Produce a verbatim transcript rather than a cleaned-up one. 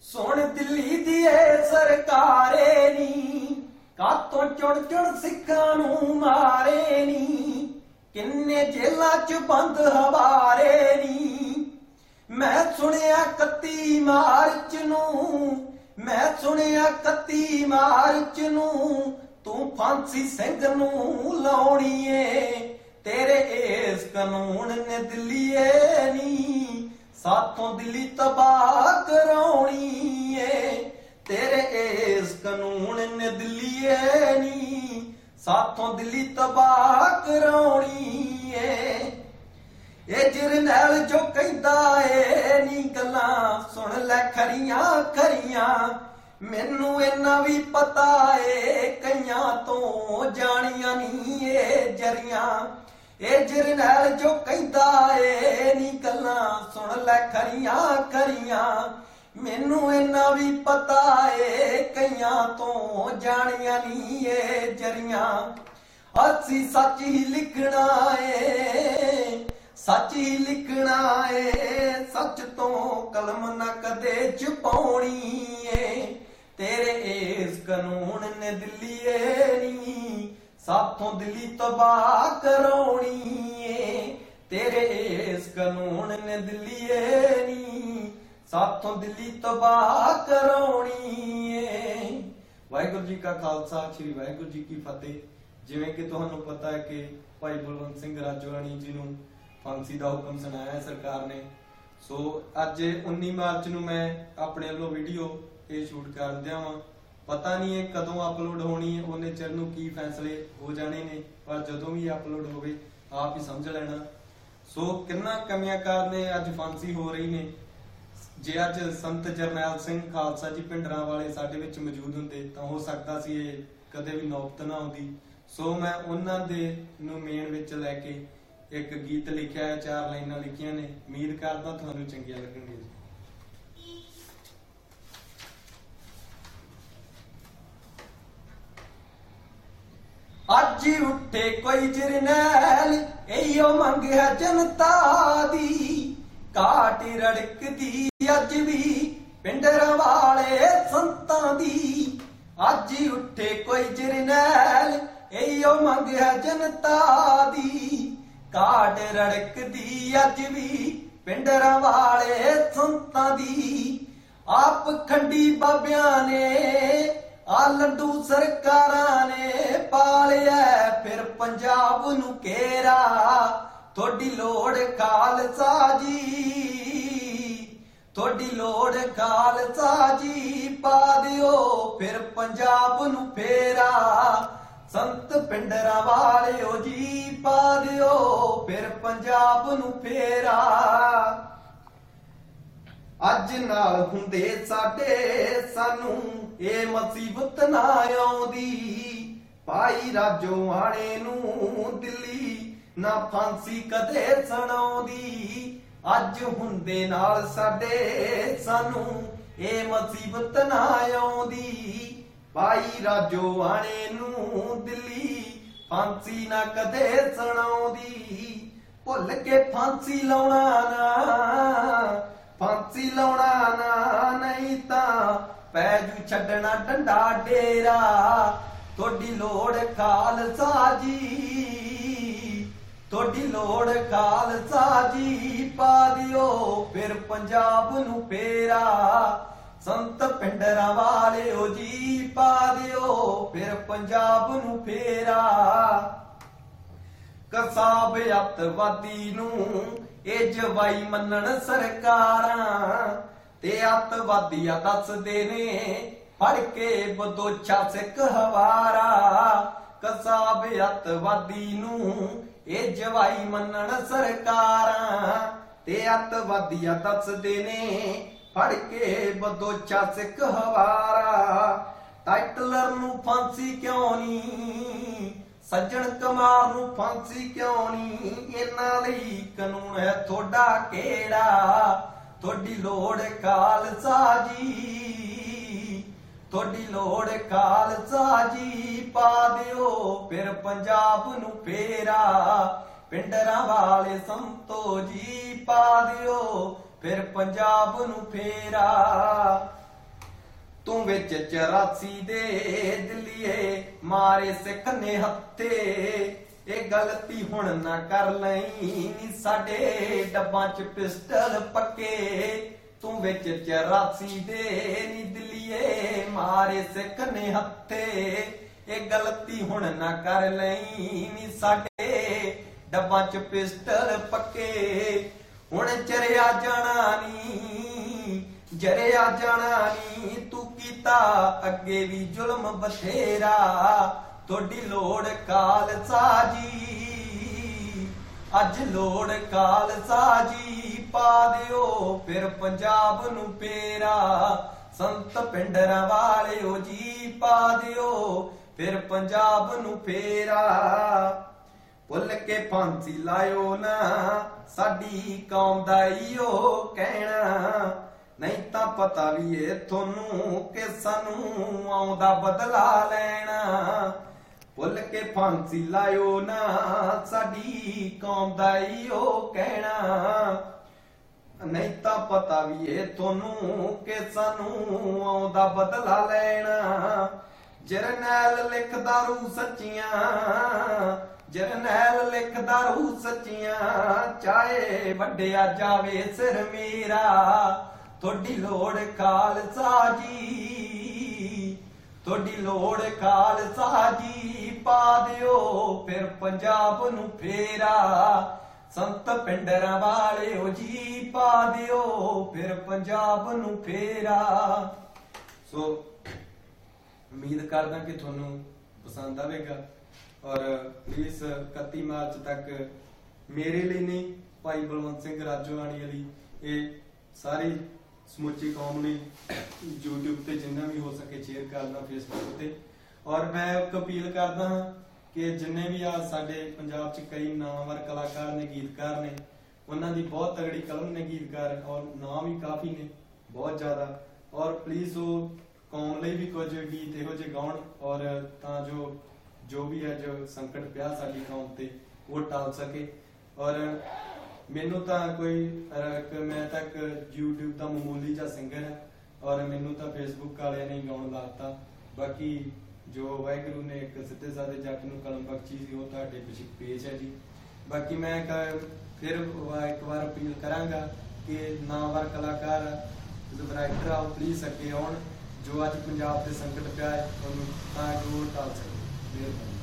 सुन दिल्ली दी सरकारे नी कातों चुड़ चुड़ सिक्खां नूं मारे नी किन्ने जेलां च बंद हवारे नी। मैं सुनिया कत्ती मार्च नूं मैं सुनिया कत्ती मार्च नूं तू फांसी सिंह नूं लाउणी ए तेरे इस कानून ने दिल्लीए नी साथों दिल्ली तबाह कराउणी ए तेरे इस कानून ने दिल्लीए नी साथों दिल्ली तबाह कराउणी ए। ए जरनैल जो कहंदा ए नी गल्लां सुन लै खरियां खरियां मैनू इन्ना भी पता ए कईयां तो जानियां नी ए जरियां। ए जरनैल जो कहंदा ए नी गल्लां सुन लै खरियां खरियां मैनू इन्ना भी पता ए कईयां तो जानियां नी ए जरियां। असी सच ही लिखना ए सच ही लिखना ए सच तो कलम न कदे छुपाउणी ए तेरे इस कानून ने दिल्लीए नी साथों दिल्ली तबाह कराउणी ए तेरे इस कानून ने दिल्लीए नी साथों दिल्ली तबाह कराउणी ए। वाहिगुरू जी का खालसा श्री वाहिगुरू जी की फतेह। जिवें कि तुहानूं पता है कि भाई बलवंत सिंह राजोआणी जी नूं फांसी का हुक्म सुनाया है सरकार ने। सो अज उन्नी मार्च नूं मैं अपने वालों वीडियो ये शूट कर दिया वा। पता नहीं है कदों अपलोड होनी है उन्ने चिर नूं की फैसले हो जाने ने पर जदों भी अपलोड होवे आप ही समझ लेना। सो किन्ना कमियां कारणे अज फांसी हो रही ने। जे अज संत जरनैल सिंह खालसा जी भिंडरां वाले साडे विच मौजूद हुंदे तां हो सकदा सी ये कदे भी नौबत ना आउंदी। सो मैं उन्हां दे नूं मेन विच लैके एक गीत लिखिया है, चार लाइनां लिखियां ने, उम्मीद करदा तुहानूं चंगियां लगणगीਆਂ। अज उठे कोई जरनैल एयो मंग है जनता दी घाट रड़कदी अज भी पिंडरां वाले संतां दी। अज उठे कोई जरनैल एयो मंग है जनता दी घाट रड़कदी अज भी पिंडरां वाले संतां दी। आप खंडी बाबियां ने आ लड्डू सरकारां ने पालिया फिर पंजाब नूं घेरा थोड़ी लोड़ खालसा जी थोड़ी लोड़ खालसा जी पा दिओ फिर पंजाब नूं फेरा संत पिंडरां वालिओ जी पा दिओ फिर पंजाब नूं फेरा। अज नाल हुंदे साडे सानू ए मुसीबत ना आउंदी भाई राजोआणे नूं दिल्ली ना फांसी कदे सुणाउंदी। अज हुंदे नाल साडे सानू ए मुसीबत ना आउंदी भाई राजोआणे नूं दिल्ली फांसी ना कदे सुणाउंदी। भुल के फांसी लाउणा ना फांसी लाउणा ना नहीं तां पैजू छड्डना डंडा डेरा थोड़ी लोड़ खालसा जी थोड़ी लोड़ खालसा जी पा दिओ फिर पंजाब नूं फेरा संत पिंडरां वालिओ जी पा दिओ फिर पंजाब नूं फेरा। कसाब अतवादी नूं ए जवाई मनण सरकारां ते अतवादी दसदे ने फड़ के बदोछा सिख हवारा। कसाब अतवादी नूं ए जवाई मनण सरकारां ते अतवादी दसदे ने फड़ के बदोछा सिख हवारा। टाइटलर नूं फांसी क्यों नी सज्जन कुमार नूं फांसी क्यों नी इन्हां लई कानून है थोड़ा केड़ा थोड़ी लोड़ खालसा जी थोड़ी लोड़ खालसा जी पा दिओ फिर पंजाब नूं फेरा पिंडरां वाले संतो जी पा दिओ फिर पंजाब नूं फेरा। तू विच चौरासी दे दिलिए मारे सिख ने हत्थे ए गलती हुण ना कर लई नी साडे डब्बां च पिस्टल पक्के तू विच चौरासी दे नी दिलिए मारे सिख ने हत्थे ए गलती हुण ना कर लई नी साडे डब्बां च पिस्टल पक्के हुण चरिया जाना नी जरिया जाना नी तू कीता अगे भी जुल्म बथेरा तोड़ी लोड़ खालसा जी अज लोड़ खालसा जी पा दियो फिर पंजाब नू पेरा संत पिंडरां वालिओ जी पा दियो फिर पंजाब नू फेरा भुल के फांसी लायो ना साडी कौम दा इहो कहना नहीं तां पता भी ए थोनू कि सानू आउंदा बदला लेना भुल के फांसी लायो ना साडी कौम दा इहो कहना नहीं तां पता भी ए थोनू कि सानू आउंदा बदला लेना जरनैल लिखदा रू सच्चियां जरनैल लिखदा रू सच्चियां चाहे वड्डिया जावे सिर मेरा थोड़ी लोड़ खालसा जी थोड़ी लोड़ खालसा जी पा दियो फिर पंजाब नू फेरा संत पिंडरां वालिओ जी पा दियो फिर पंजाब नू फेरा। सो उम्मीद करदा कि तुहानू पसंद आवेगा और प्लीज इकत्ती मार्च तक मेरे लिए नहीं भाई बलवंत सिंह राजोआणी वाली ये सारी समुची कौम ने यूट्यूब ते जिन्ना भी हो सके शेयर करना फेसबुक ते और मैं एक अपील करदा हाँ कि जिन्ने भी आ साडे पंजाब च कई नामवर कलाकार ने गीतकार ने उन्हां दी बहुत तगड़ी कलम ने गीतकार और नाम भी काफ़ी ने बहुत ज़्यादा और प्लीज़ वो कौम लई भी कुछ गीत इहो जे गाउण और तां जो जो भी है जो संकट पिया साडी कौम ते वो टाल सके और मैनू तो कोई मैं तक यूट्यूब का मामूली जा सिंगर है और मैनू तो फेसबुक वाले ने गाउन लाता बाकी जो वाहिगुरू ने एक सीधे साधे जट नूं कलम बख्शी सी वो तुहाडे पिछे पेज है जी। बाकी मैं फिर एक बार अपील करांगा कि नामवर कलाकार जो राइटर आओ प्लीज अगे आउण जो अज पंजाब के संकट पिया है उन्होंने टाल सके।